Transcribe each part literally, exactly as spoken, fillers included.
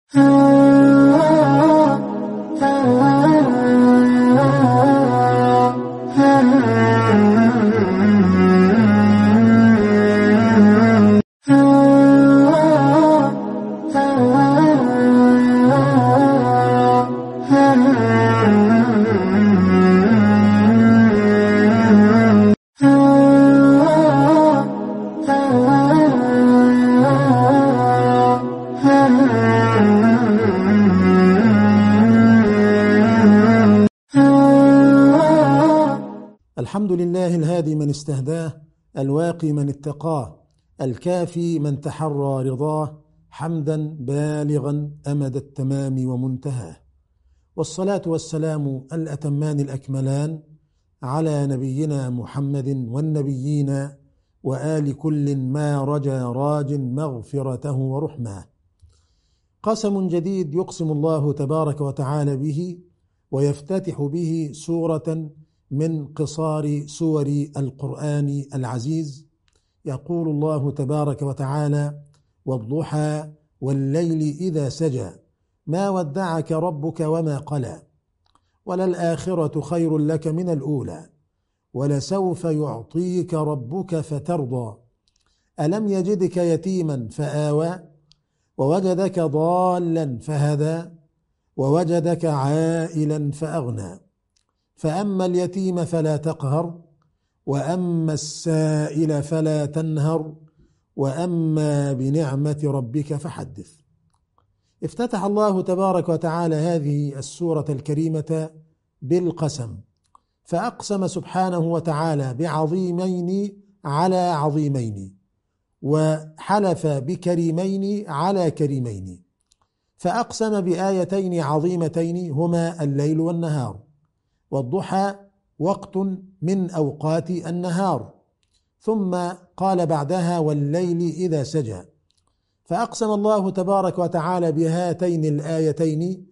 الحمد لله الهادي من استهداه، الواقي من اتقاه، الكافي من تحرى رضاه، حمدا بالغا أمد التمام ومنتهاه، والصلاة والسلام الأتمان الأكملان على نبينا محمد والنبيين وآل كل ما رجى راج مغفرته ورحماه. قسم جديد يقسم الله تبارك وتعالى به، ويفتتح به سورة من قصار سور القرآن العزيز. يقول الله تبارك وتعالى: والضحى والليل إذا سجى ما ودعك ربك وما قلى وللآخرة خير لك من الأولى ولسوف يعطيك ربك فترضى ألم يجدك يتيما فآوى ووجدك ضالا فهدى ووجدك عائلا فأغنى فأما اليتيم فلا تقهر وأما السائل فلا تنهر وأما بنعمة ربك فحدث. افتتح الله تبارك وتعالى هذه السورة الكريمة بالقسم، فأقسم سبحانه وتعالى بعظيمين على عظيمين، وحلف بكريمين على كريمين، فأقسم بآيتين عظيمتين هما الليل والنهار، والضحى وقت من أوقات النهار، ثم قال بعدها والليل إذا سجى. فأقسم الله تبارك وتعالى بهاتين الآيتين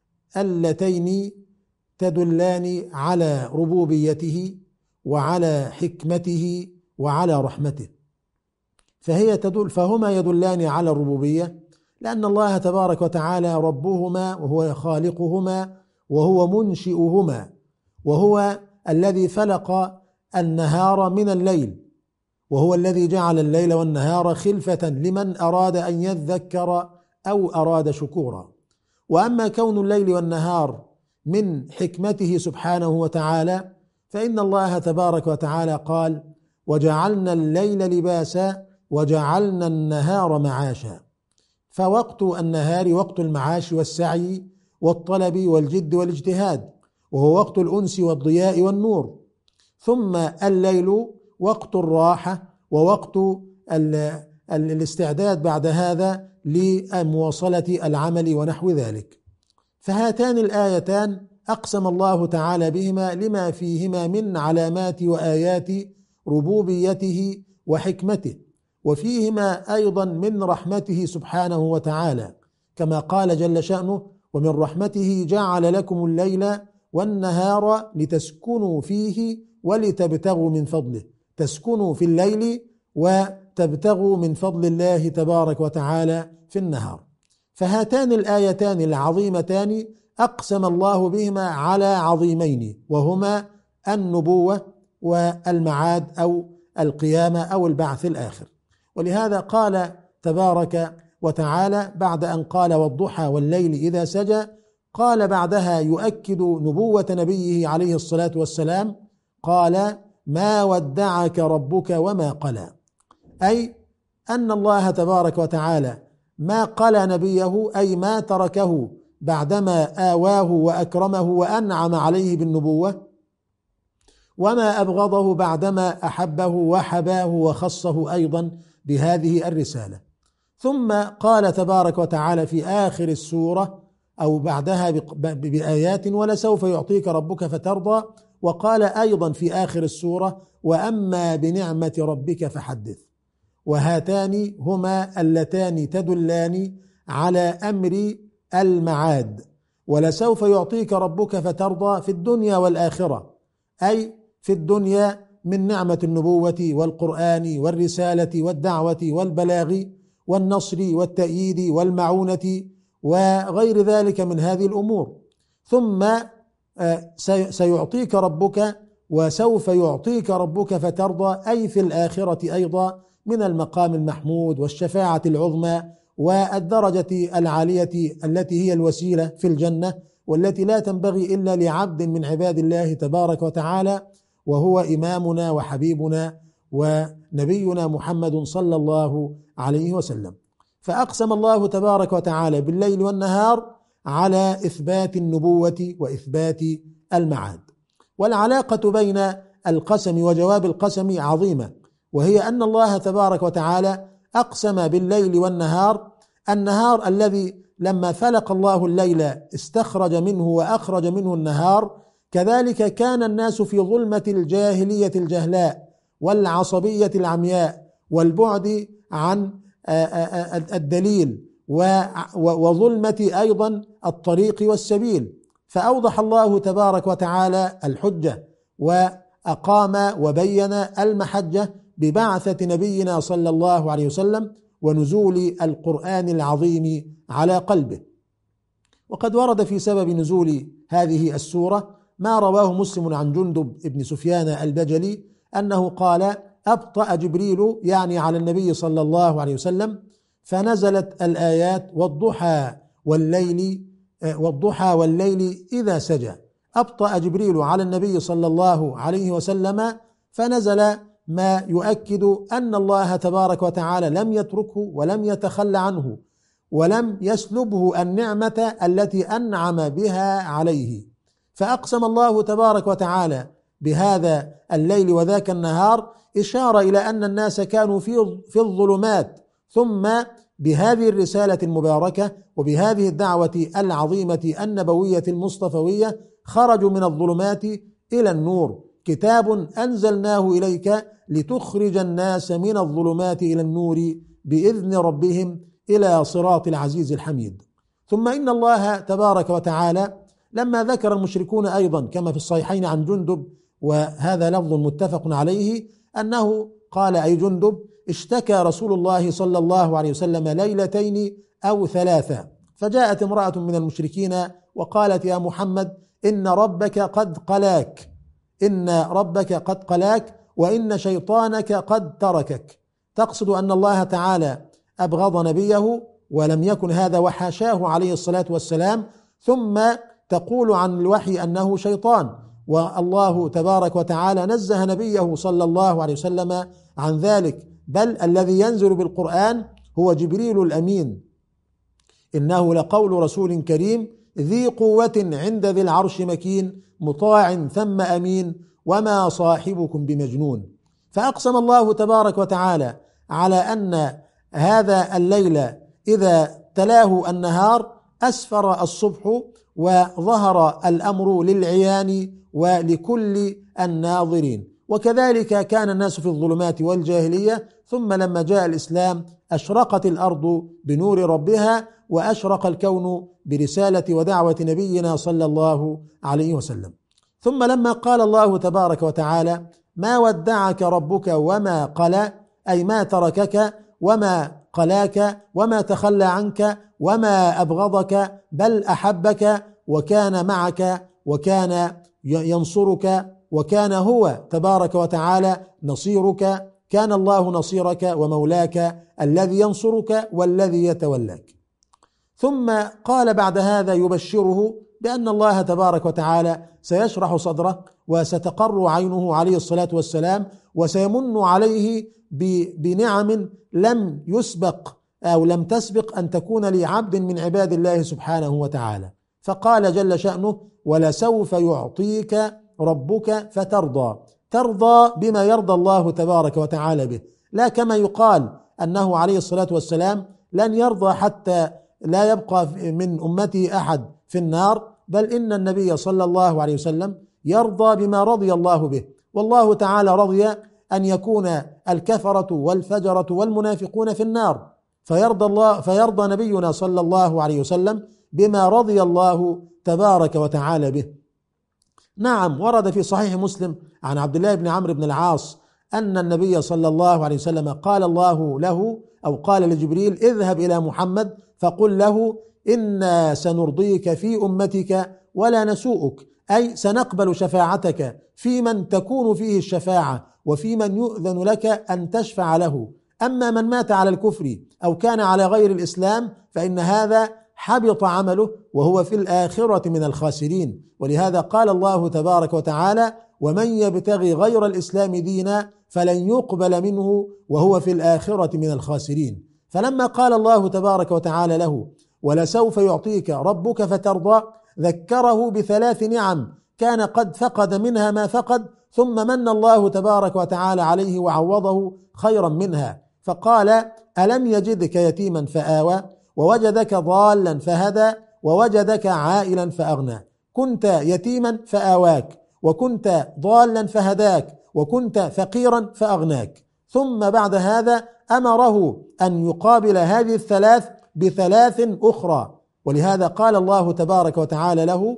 اللتين تدلان على ربوبيته وعلى حكمته وعلى رحمته، فهي تدل فهما يدلان على الربوبية، لأن الله تبارك وتعالى ربهما وهو خالقهما وهو منشئهما، وهو الذي فلق النهار من الليل، وهو الذي جعل الليل والنهار خلفة لمن أراد أن يذكر أو أراد شكورا. وأما كون الليل والنهار من حكمته سبحانه وتعالى، فإن الله تبارك وتعالى قال: وجعلنا الليل لباسا وجعلنا النهار معاشا. فوقت النهار وقت المعاش والسعي والطلب والجد والاجتهاد، وهو وقت الأنس والضياء والنور. ثم الليل وقت الراحة ووقت الاستعداد بعد هذا لمواصلة العمل ونحو ذلك. فهاتان الآيتان أقسم الله تعالى بهما لما فيهما من علامات وآيات ربوبيته وحكمته، وفيهما أيضا من رحمته سبحانه وتعالى، كما قال جل شأنه: ومن رحمته جعل لكم الليل والنهار لتسكنوا فيه ولتبتغوا من فضله. تسكنوا في الليل وتبتغوا من فضل الله تبارك وتعالى في النهار. فهاتان الآيتان العظيمتان أقسم الله بهما على عظيمين، وهما النبوة والمعاد أو القيامة أو البعث الآخر. ولهذا قال تبارك وتعالى بعد أن قال والضحى والليل إذا سجى، قال بعدها يؤكد نبوة نبيه عليه الصلاة والسلام، قال: ما ودعك ربك وما قلى، أي أن الله تبارك وتعالى ما قلى نبيه، أي ما تركه بعدما آواه وأكرمه وأنعم عليه بالنبوة، وما أبغضه بعدما أحبه وحباه وخصه أيضا بهذه الرسالة. ثم قال تبارك وتعالى في آخر السورة أو بعدها بآيات: ولسوف يعطيك ربك فترضى. وقال أيضا في آخر السورة: وأما بنعمة ربك فحدث. وهاتان هما اللتان تدلان على أمر المعاد، ولسوف يعطيك ربك فترضى في الدنيا والآخرة، أي في الدنيا من نعمة النبوة والقرآن والرسالة والدعوة والبلاغ والنصر والتأييد والمعونة وغير ذلك من هذه الأمور. ثم سيعطيك ربك وسوف يعطيك ربك فترضى، أي في الآخرة أيضا من المقام المحمود والشفاعة العظمى والدرجة العالية التي هي الوسيلة في الجنة، والتي لا تنبغي إلا لعبد من عباد الله تبارك وتعالى، وهو إمامنا وحبيبنا ونبينا محمد صلى الله عليه وسلم. فأقسم الله تبارك وتعالى بالليل والنهار على إثبات النبوة وإثبات المعاد. والعلاقة بين القسم وجواب القسم عظيمة، وهي أن الله تبارك وتعالى أقسم بالليل والنهار. النهار الذي لما فلق الله الليل استخرج منه وأخرج منه النهار، كذلك كان الناس في ظلمة الجاهلية الجهلاء والعصبية العمياء والبعد عن الدليل وظلمة أيضا الطريق والسبيل، فأوضح الله تبارك وتعالى الحجة وأقام وبين المحجة ببعثة نبينا صلى الله عليه وسلم ونزول القرآن العظيم على قلبه. وقد ورد في سبب نزول هذه السورة ما رواه مسلم عن جندب بن سفيان البجلي أنه قال: أبطأ جبريل يعني على النبي صلى الله عليه وسلم، فنزلت الآيات والضحى والليل والضحى والليل إذا سجى. أبطأ جبريل على النبي صلى الله عليه وسلم، فنزل ما يؤكد أن الله تبارك وتعالى لم يتركه ولم يتخلى عنه ولم يسلبه النعمة التي أنعم بها عليه. فأقسم الله تبارك وتعالى بهذا الليل وذاك النهار إشارة إلى أن الناس كانوا في في الظلمات، ثم بهذه الرسالة المباركة وبهذه الدعوة العظيمة النبوية المصطفوية خرجوا من الظلمات إلى النور. كتاب أنزلناه إليك لتخرج الناس من الظلمات إلى النور بإذن ربهم إلى صراط العزيز الحميد. ثم إن الله تبارك وتعالى لما ذكر المشركون أيضا كما في الصحيحين عن جندب، وهذا لفظ متفق عليه، أنه قال أي جندب: اشتكى رسول الله صلى الله عليه وسلم ليلتين أو ثلاثة، فجاءت امرأة من المشركين وقالت: يا محمد إن ربك قد قلاك إن ربك قد قلاك وإن شيطانك قد تركك. تقصد أن الله تعالى أبغض نبيه ولم يكن هذا وحاشاه عليه الصلاة والسلام، ثم تقول عن الوحي أنه شيطان، والله تبارك وتعالى نزه نبيه صلى الله عليه وسلم عن ذلك، بل الذي ينزل بالقرآن هو جبريل الأمين، إنه لقول رسول كريم ذي قوة عند ذي العرش مكين مطاع ثم أمين وما صاحبكم بمجنون. فأقسم الله تبارك وتعالى على أن هذا الليل إذا تلاه النهار أسفر الصبح وظهر الأمر للعيان ولكل الناظرين. وكذلك كان الناس في الظلمات والجاهلية، ثم لما جاء الإسلام أشرقت الأرض بنور ربها وأشرق الكون برسالة ودعوة نبينا صلى الله عليه وسلم. ثم لما قال الله تبارك وتعالى: ما ودعك ربك وما قلى، أي ما تركك وما قلاك وما تخلى عنك وما أبغضك، بل أحبك وكان معك وكان ينصرك، وكان هو تبارك وتعالى نصيرك، كان الله نصيرك ومولاك الذي ينصرك والذي يتولاك. ثم قال بعد هذا يبشره بأن الله تبارك وتعالى سيشرح صدره وستقر عينه عليه الصلاة والسلام، وسيمن عليه بنعم لم يسبق أو لم تسبق أن تكون لعبد من عباد الله سبحانه وتعالى. فقال جل شأنه: ولسوف يعطيك ربك فترضى. ترضى بما يرضى الله تبارك وتعالى به، لا كما يقال أنه عليه الصلاة والسلام لن يرضى حتى لا يبقى من أمته أحد في النار، بل إن النبي صلى الله عليه وسلم يرضى بما رضي الله به. والله تعالى رضي أن يكون الكفرة والفجرة والمنافقون في النار، فيرضى الله فيرضى نبينا صلى الله عليه وسلم بما رضي الله تبارك وتعالى به. نعم، ورد في صحيح مسلم عن عبد الله بن عمرو بن العاص أن النبي صلى الله عليه وسلم قال الله له أو قال لجبريل: اذهب إلى محمد فقل له إنا سنرضيك في أمتك ولا نسوءك، أي سنقبل شفاعتك في من تكون فيه الشفاعة وفي من يؤذن لك أن تشفع له. أما من مات على الكفر أو كان على غير الإسلام فإن هذا حبط عمله وهو في الآخرة من الخاسرين. ولهذا قال الله تبارك وتعالى: ومن يبتغي غير الإسلام دينا فلن يقبل منه وهو في الآخرة من الخاسرين. فلما قال الله تبارك وتعالى له: ولسوف يعطيك ربك فترضى، ذكره بثلاث نعم كان قد فقد منها ما فقد، ثم من الله تبارك وتعالى عليه وعوضه خيرا منها، فقال: ألم يجدك يتيما فآوى، ووجدك ضالا فهدى، ووجدك عائلا فأغنى. كنت يتيما فآواك، وكنت ضالا فهداك، وكنت فقيرا فأغناك. ثم بعد هذا أمره أن يقابل هذه الثلاث بثلاث أخرى، ولهذا قال الله تبارك وتعالى له: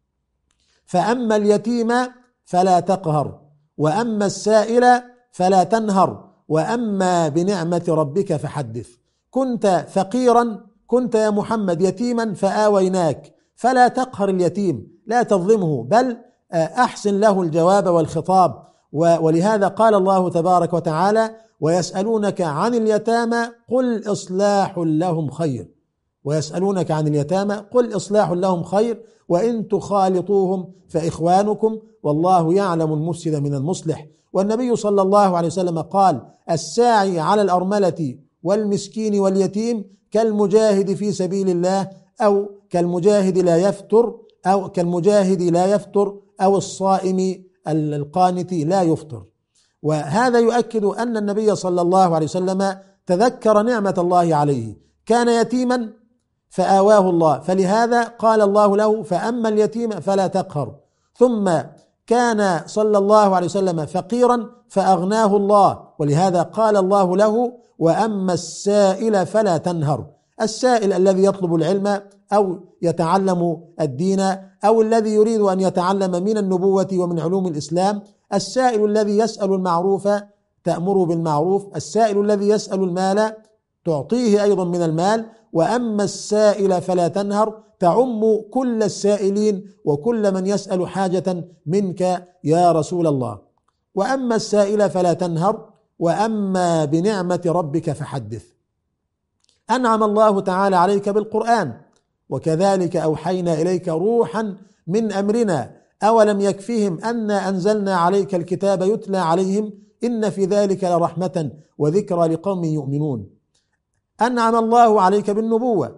فأما اليتيم فلا تقهر، وأما السائل فلا تنهر، وأما بنعمة ربك فحدث. كنت فقيرا، كنت يا محمد يتيما فآويناك، فلا تقهر اليتيم، لا تظلمه، بل أحسن له الجواب والخطاب. ولهذا قال الله تبارك وتعالى: ويسألونك عن اليتامى قل إصلاح لهم خير، ويسألونك عن اليتامى قل إصلاح لهم خير، وإن تخالطوهم فإخوانكم والله يعلم المفسد من المصلح. والنبي صلى الله عليه وسلم قال: الساعي على الأرملة والمسكين واليتيم كالمجاهد في سبيل الله، أو كالمجاهد لا يفتر، أو كالمجاهد لا يفتر، أو الصائم القانت لا يفطر. وهذا يؤكد أن النبي صلى الله عليه وسلم تذكر نعمة الله عليه، كان يتيما فآواه الله، فلهذا قال الله له: فأما اليتيم فلا تقهر. ثم كان صلى الله عليه وسلم فقيرا فأغناه الله، ولهذا قال الله له: وأما السائل فلا تنهر. السائل الذي يطلب العلم أو يتعلم الدين، أو الذي يريد أن يتعلم من النبوة ومن علوم الإسلام، السائل الذي يسأل المعروف تأمر بالمعروف، السائل الذي يسأل المال تعطيه أيضا من المال. وأما السائل فلا تنهر تعم كل السائلين وكل من يسأل حاجة منك يا رسول الله. وأما السائل فلا تنهر، وأما بنعمة ربك فحدث. أنعم الله تعالى عليك بالقرآن، وكذلك أوحينا إليك روحا من أمرنا، أولم يكفهم أنا أنزلنا عليك الكتاب يتلى عليهم إن في ذلك لرحمة وذكرى لقوم يؤمنون. أنعم الله عليك بالنبوة،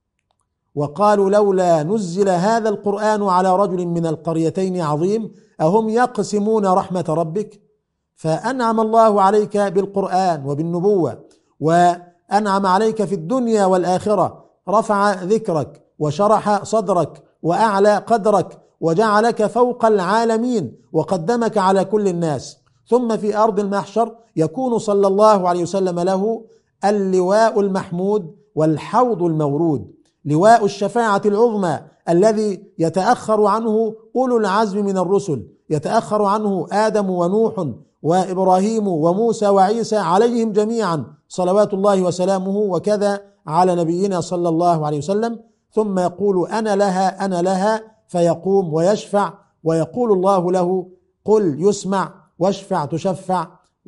وقالوا لولا نزل هذا القرآن على رجل من القريتين عظيم أهم يقسمون رحمة ربك. فأنعم الله عليك بالقرآن وبالنبوة، وأنعم عليك في الدنيا والآخرة، رفع ذكرك وشرح صدرك وأعلى قدرك وجعلك فوق العالمين وقدمك على كل الناس. ثم في أرض المحشر يكون صلى الله عليه وسلم له اللواء المحمود والحوض المورود، لواء الشفاعة العظمى الذي يتأخر عنه أولو العزم من الرسل، يتأخر عنه آدم ونوح وإبراهيم وموسى وعيسى عليهم جميعا صلوات الله وسلامه، وكذا على نبينا صلى الله عليه وسلم. ثم يقول أنا لها أنا لها، فيقوم ويشفع، ويقول الله له قل يسمع واشفع تشفع.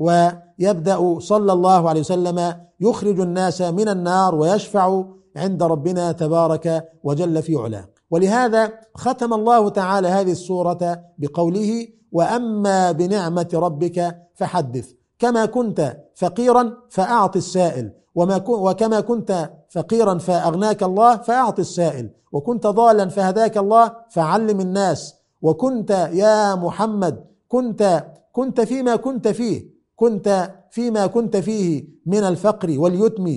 ويبدأ صلى الله عليه وسلم يخرج الناس من النار ويشفع عند ربنا تبارك وجل في علاه. ولهذا ختم الله تعالى هذه السورة بقوله: وأما بنعمة ربك فحدث. كما كنت فقيرا فأعط السائل، وكما كنت فقيرا فأغناك الله فأعط السائل، وكنت ضالا فهداك الله فعلم الناس، وكنت يا محمد كنت كنت فيما كنت فيه كنت فيما كنت فيه من الفقر واليتم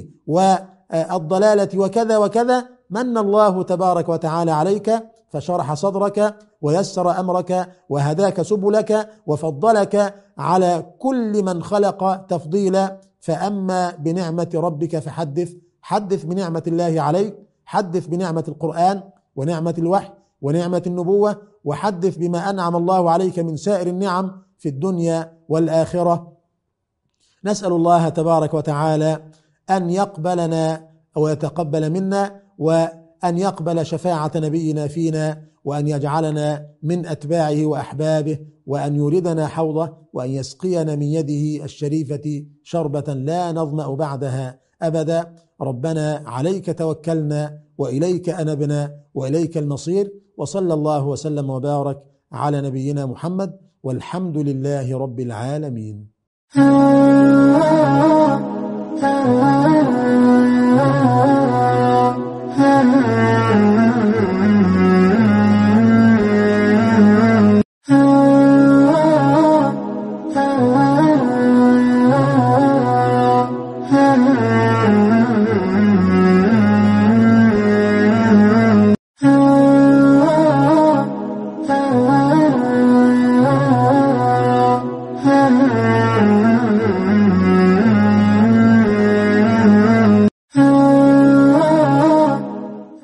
والضلالة وكذا وكذا، من الله تبارك وتعالى عليك فشرح صدرك ويسر أمرك وهداك سبلك وفضلك على كل من خلق تفضيلا. فأما بنعمة ربك فحدث. حدث بنعمة الله عليك، حدث بنعمة القرآن ونعمة الوحي ونعمة النبوة، وحدث بما أنعم الله عليك من سائر النعم في الدنيا والآخرة. نسأل الله تبارك وتعالى أن يقبلنا ويتقبل منا، وأن أن يقبل شفاعة نبينا فينا، وأن يجعلنا من أتباعه وأحبابه، وأن يوردنا حوضه، وأن يسقينا من يده الشريفة شربة لا نظمأ بعدها أبدا. ربنا عليك توكلنا وإليك أنبنا وإليك المصير، وصلى الله وسلم وبارك على نبينا محمد، والحمد لله رب العالمين. Ah